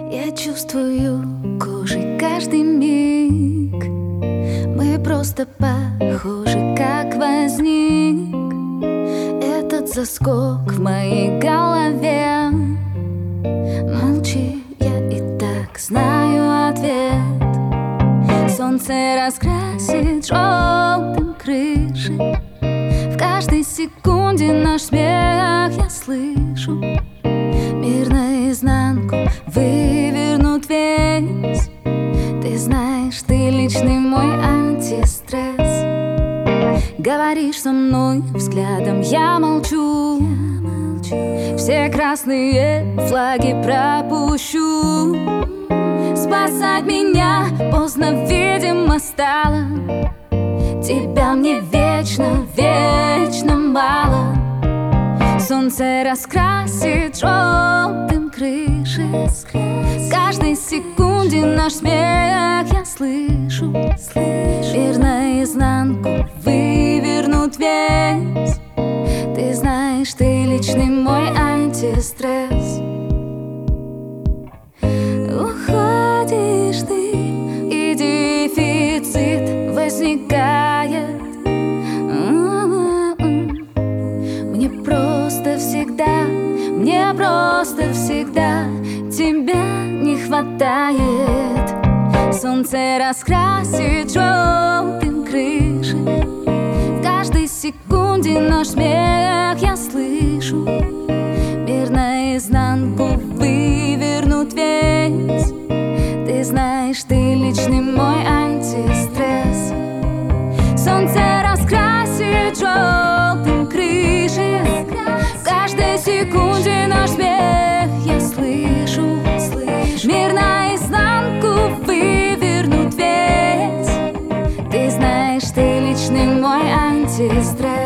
Я чувствую кожей каждый миг. Мы просто похожи, как возник этот заскок в моей голове. Молчи, я и так знаю ответ. Солнце раскрасит желтым крыши. В каждой секунде наш смех я слышу. Мир наизнанку вывернут весь. Ты знаешь, ты личный мой антистресс. Говоришь со мной взглядом, я молчу. Все красные флаги пропущу. Спасать меня поздно, видимо, стало. Тебя мне вечно, вечно мало. Солнце раскрасит желтым крыши. В каждой секунде наш смех я слышу. Мир наизнанку вывернут весь. Ты знаешь, ты личный мой антистресс. Уходишь ты, и дефицит возникает. Мне просто всегда тебя не хватает. Солнце раскрасит желтым крыши. В каждой секунде наш смех я слышу. Мир наизнанку вывернут весь. Ты знаешь, ты личный мой антистресс. Солнце раскрасит желтым крыши. В каждой секунде наш смех я слышу. Мир наизнанку вывернут весь. Ты знаешь, ты личный мой антистресс.